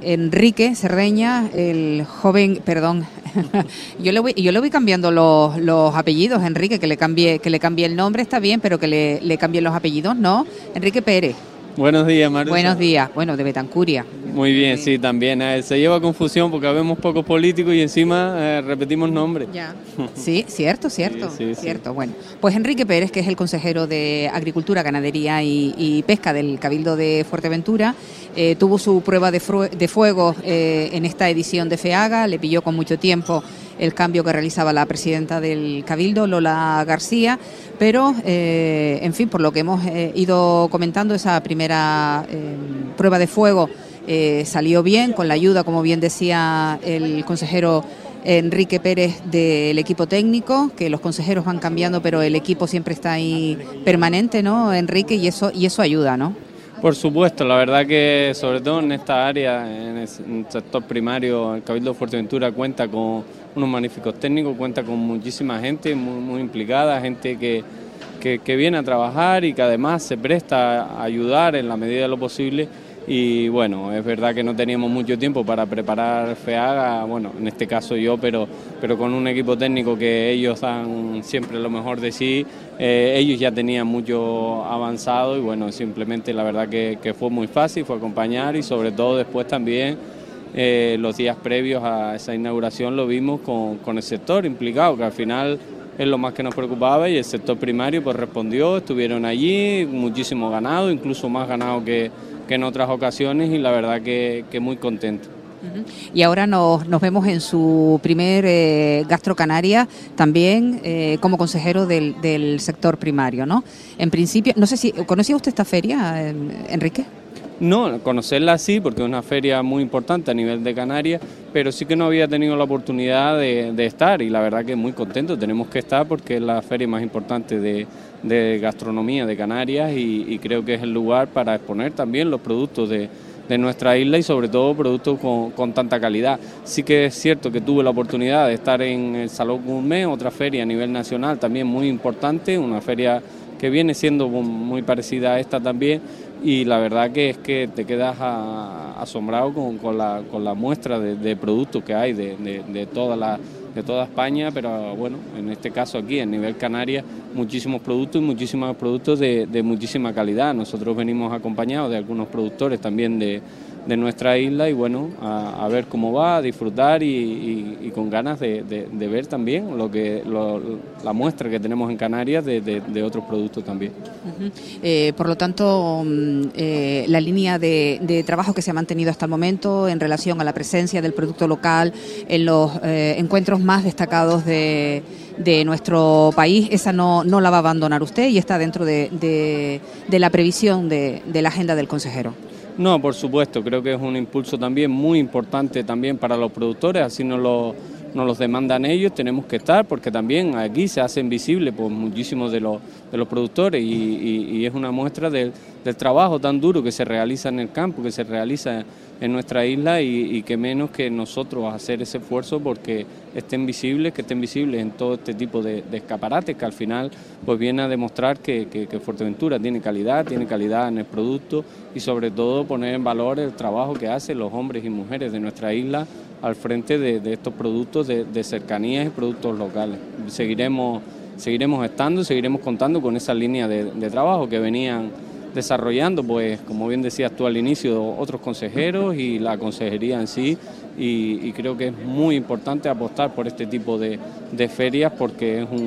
Enrique Cerdeña, el joven, perdón, yo le voy cambiando los apellidos, Enrique, que le cambie el nombre, está bien, pero que le cambie los apellidos, ¿no? Enrique Pérez. Buenos días, Marusa. Buenos días, bueno, de Betancuria. Muy bien, sí, también. Se lleva confusión porque vemos pocos políticos y encima repetimos nombres. Ya. Sí, cierto. Sí. Bueno, pues Enrique Pérez, que es el consejero de Agricultura, Ganadería y Pesca del Cabildo de Fuerteventura, tuvo su prueba de fuego en esta edición de FEAGA, le pilló con mucho tiempo el cambio que realizaba la presidenta del Cabildo, Lola García, pero, en fin, por lo que hemos ido comentando, esa primera prueba de fuego salió bien, con la ayuda, como bien decía el consejero Enrique Pérez, del equipo técnico, que los consejeros van cambiando, pero el equipo siempre está ahí permanente, ¿no, Enrique? Y eso ayuda, ¿no? Por supuesto, la verdad que sobre todo en esta área, en el sector primario, el Cabildo de Fuerteventura cuenta con unos magníficos técnicos, cuenta con muchísima gente muy implicada, gente que viene a trabajar y que además se presta a ayudar en la medida de lo posible. Y bueno, es verdad que no teníamos mucho tiempo para preparar FEAGA, bueno, en este caso yo, pero con un equipo técnico que ellos dan siempre lo mejor de sí, ellos ya tenían mucho avanzado y bueno, simplemente la verdad que fue muy fácil, fue acompañar y sobre todo después también los días previos a esa inauguración lo vimos con el sector implicado, que al final es lo más que nos preocupaba y el sector primario pues respondió, estuvieron allí, muchísimo ganado, incluso más ganado que en otras ocasiones y la verdad que muy contento. Y ahora nos vemos en su primer Gastro Canarias, también como consejero del sector primario, ¿no? En principio, no sé si, ¿conocía usted esta feria, Enrique? No, conocerla sí, porque es una feria muy importante a nivel de Canarias, pero sí que no había tenido la oportunidad de estar y la verdad que muy contento, tenemos que estar porque es la feria más importante de gastronomía de Canarias y creo que es el lugar para exponer también los productos de nuestra isla y sobre todo productos con tanta calidad. Sí que es cierto que tuve la oportunidad de estar en el Salón Gourmet, otra feria a nivel nacional también muy importante, una feria que viene siendo muy parecida a esta también y la verdad que es que te quedas asombrado con la muestra de productos que hay de toda España, pero bueno, en este caso aquí, en nivel Canarias, muchísimos productos y muchísimos productos de muchísima calidad. Nosotros venimos acompañados de algunos productores también de nuestra isla y bueno, a ver cómo va, a disfrutar y con ganas de ver también la muestra que tenemos en Canarias de otros productos también. Por lo tanto, la línea de trabajo que se ha mantenido hasta el momento en relación a la presencia del producto local en los encuentros más destacados de nuestro país, esa no la va a abandonar usted y está dentro de la previsión de la agenda del consejero. No, por supuesto, creo que es un impulso también muy importante también para los productores, así nos los demandan ellos, tenemos que estar porque también aquí se hacen visibles pues, muchísimos de los productores y es una muestra del trabajo tan duro que se realiza en el campo, que se realiza en nuestra isla y que menos que nosotros hacer ese esfuerzo porque que estén visibles en todo este tipo de escaparates que al final pues viene a demostrar que Fuerteventura tiene calidad en el producto y sobre todo poner en valor el trabajo que hacen los hombres y mujeres de nuestra isla al frente de estos productos de cercanías y productos locales. Seguiremos estando, seguiremos contando con esa línea de trabajo que venían desarrollando, pues como bien decías tú al inicio, otros consejeros y la consejería en sí y creo que es muy importante apostar por este tipo de ferias porque es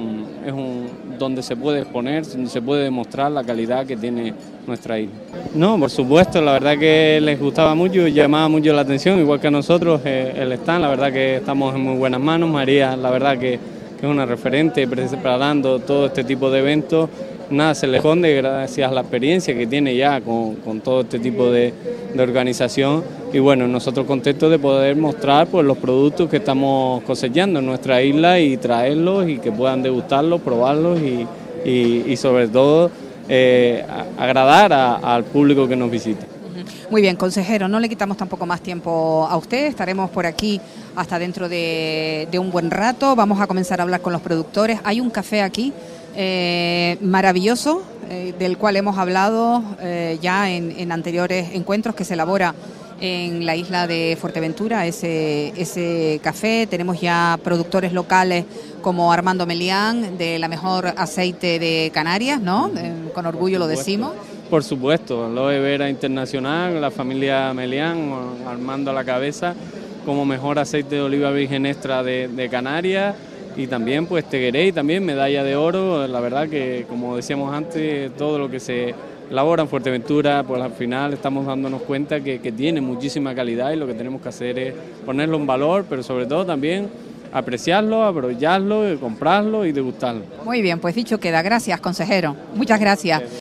un donde se puede exponer, donde se puede demostrar la calidad que tiene nuestra isla. No, por supuesto, la verdad que les gustaba mucho, llamaba mucho la atención, igual que a nosotros, el stand, la verdad que estamos en muy buenas manos, María, la verdad que es una referente preparando todo este tipo de eventos. Nada se le esconde gracias a la experiencia que tiene ya con todo este tipo de organización y bueno, nosotros contentos de poder mostrar pues, los productos que estamos cosechando en nuestra isla y traerlos y que puedan degustarlos, probarlos y sobre todo agradar al público que nos visite. Muy bien, consejero, no le quitamos tampoco más tiempo a usted, estaremos por aquí hasta dentro de un buen rato, vamos a comenzar a hablar con los productores, hay un café aquí maravilloso, del cual hemos hablado ya en anteriores encuentros, que se elabora en la isla de Fuerteventura ese café. Tenemos ya productores locales como Armando Melián, de la mejor aceite de Canarias, ¿no? Con orgullo lo decimos. Por supuesto, Aloe Vera Internacional, la familia Melián, Armando a la cabeza, como mejor aceite de oliva virgen extra de Canarias, y también pues Teguerey, también medalla de oro. La verdad que, como decíamos antes, todo lo que se elabora en Fuerteventura, pues al final estamos dándonos cuenta que tiene muchísima calidad, y lo que tenemos que hacer es ponerlo en valor, pero sobre todo también apreciarlo, aprovecharlo, comprarlo y degustarlo. Muy bien, pues dicho queda. Gracias, consejero. Muchas gracias.